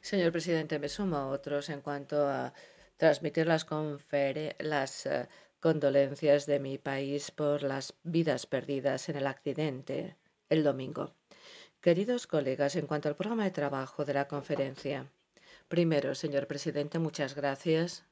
Señor presidente, me sumo a otros en cuanto a transmitir las condolencias de mi país por las vidas perdidas en el accidente el domingo. Queridos colegas, en cuanto al programa de trabajo de la conferencia, primero, señor presidente, muchas gracias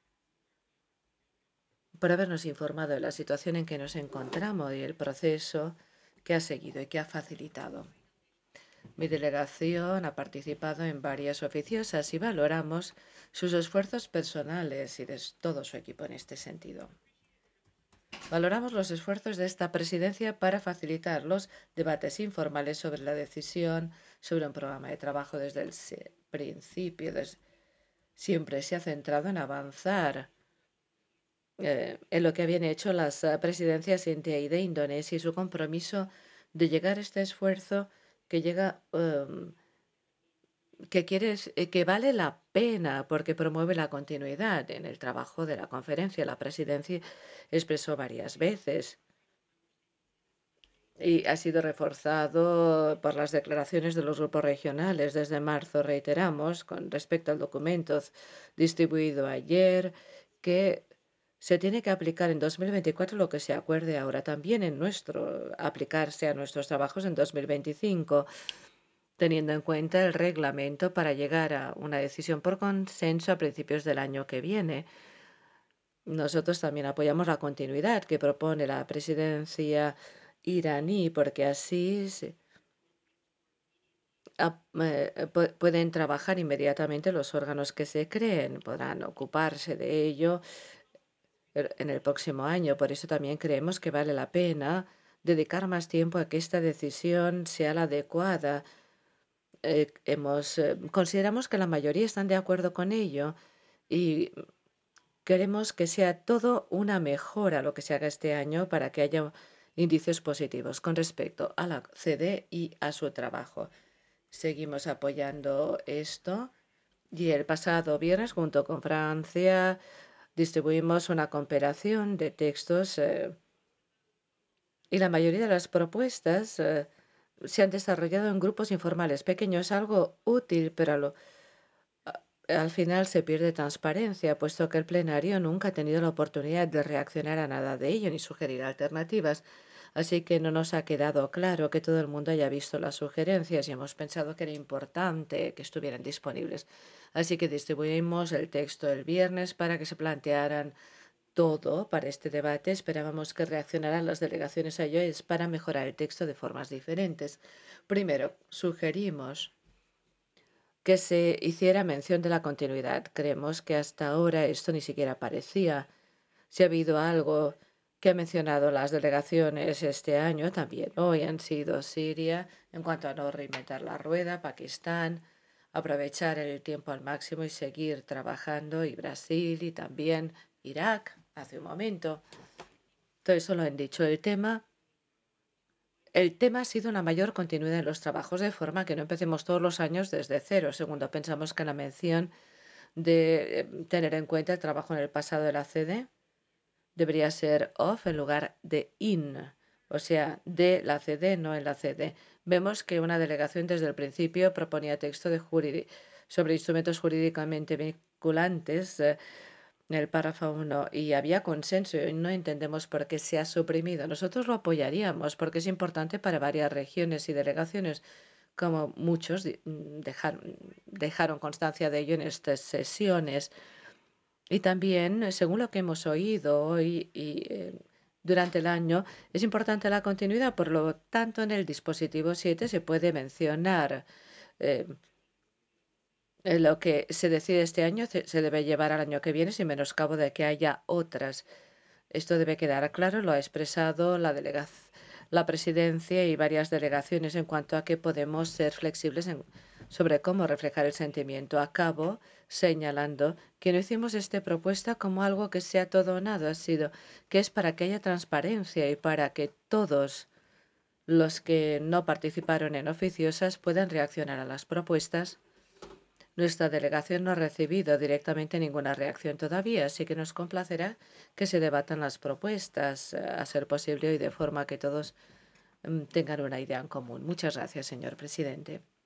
por habernos informado de la situación en que nos encontramos y el proceso que ha seguido y que ha facilitado. Mi delegación ha participado en varias oficiosas y valoramos sus esfuerzos personales y de todo su equipo en este sentido. Valoramos los esfuerzos de esta presidencia para facilitar los debates informales sobre la decisión sobre un programa de trabajo desde el principio. Siempre se ha centrado en avanzar en lo que habían hecho las presidencias India y de Indonesia y su compromiso de llegar a este esfuerzo que llega que vale la pena porque promueve la continuidad en el trabajo de la conferencia. La presidencia expresó varias veces y ha sido reforzado por las declaraciones de los grupos regionales. Desde marzo reiteramos con respecto al documento distribuido ayer que se tiene que aplicar en 2024 lo que se acuerde ahora, también aplicarse a nuestros trabajos en 2025, teniendo en cuenta el reglamento para llegar a una decisión por consenso a principios del año que viene. Nosotros también apoyamos la continuidad que propone la presidencia iraní, porque así pueden trabajar inmediatamente los órganos que se creen, podrán ocuparse de ello en el próximo año. Por eso también creemos que vale la pena dedicar más tiempo a que esta decisión sea la adecuada. Consideramos que la mayoría están de acuerdo con ello y queremos que sea todo una mejora lo que se haga este año para que haya indicios positivos con respecto a la CD y a su trabajo. Seguimos apoyando esto y el pasado viernes, junto con Francia, distribuimos una compilación de textos y la mayoría de las propuestas se han desarrollado en grupos informales pequeños, algo útil, pero al final se pierde transparencia, puesto que el plenario nunca ha tenido la oportunidad de reaccionar a nada de ello ni sugerir alternativas. Así que no nos ha quedado claro que todo el mundo haya visto las sugerencias y hemos pensado que era importante que estuvieran disponibles. Así que distribuimos el texto el viernes para que se plantearan todo para este debate. Esperábamos que reaccionaran las delegaciones a ello para mejorar el texto de formas diferentes. Primero, sugerimos que se hiciera mención de la continuidad. Creemos que hasta ahora esto ni siquiera aparecía. Si ha habido algo que ha mencionado las delegaciones este año, también hoy han sido Siria, en cuanto a no reinventar la rueda, Pakistán, aprovechar el tiempo al máximo y seguir trabajando, y Brasil y también Irak, hace un momento. Todo eso lo han dicho. El tema ha sido una mayor continuidad en los trabajos, de forma que no empecemos todos los años desde cero. Segundo, pensamos que la mención de tener en cuenta el trabajo en el pasado de la CD debería ser off en lugar de in, o sea, de la CD, no en la CD. Vemos que una delegación desde el principio proponía texto sobre instrumentos jurídicamente vinculantes en el párrafo 1 y había consenso y no entendemos por qué se ha suprimido. Nosotros lo apoyaríamos porque es importante para varias regiones y delegaciones, como muchos dejaron constancia de ello en estas sesiones. Y también, según lo que hemos oído hoy durante el año, es importante la continuidad. Por lo tanto, en el dispositivo 7 se puede mencionar eh, lo que se decide este año se debe llevar al año que viene sin menoscabo de que haya otras. Esto debe quedar claro, lo ha expresado la presidencia y varias delegaciones en cuanto a que podemos ser flexibles sobre cómo reflejar el sentimiento. Acabo señalando que no hicimos esta propuesta como algo que sea todo o nada, ha sido que es para que haya transparencia y para que todos los que no participaron en oficiosas puedan reaccionar a las propuestas. Nuestra delegación no ha recibido directamente ninguna reacción todavía, así que nos complacerá que se debatan las propuestas, a ser posible, y de forma que todos tengan una idea en común. Muchas gracias, señor presidente.